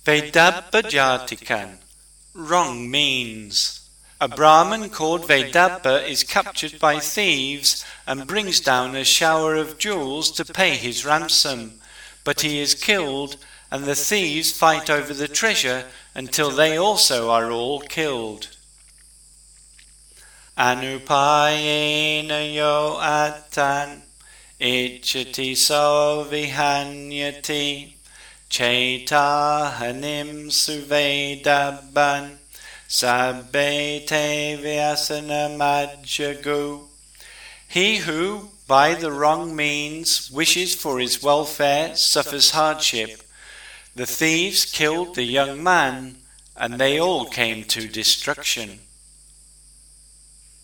Vedabba Jatikan, wrong means. A Brahmin called Vedabba is captured by thieves and brings down a shower of jewels to pay his ransom, but he is killed, and the thieves fight over the treasure until they also are all killed. Anupayena yo atan, ichati so vihanyati, Chaitahanim suvedabban, sabbe te vyasana majjagu. He who, by the wrong means, wishes for his welfare suffers hardship. The thieves killed the young man, and they all came to destruction.